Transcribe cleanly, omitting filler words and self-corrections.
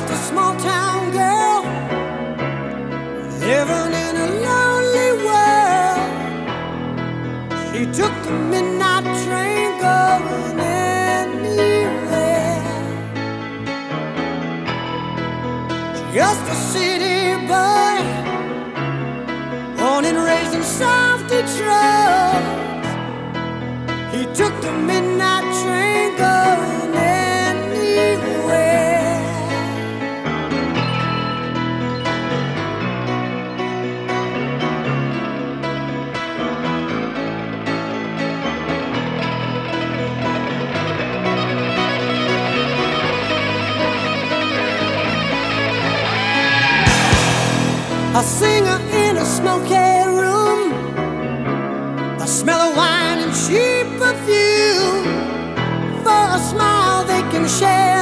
just a small town girl living in a lonely world. She took the midnight train going anywhere. Just a city boy, born and raised in South Detroit. He took the midnight train going anywhere. A singer in a smoky room, the smell of wine and cheap perfume. For a smile they can share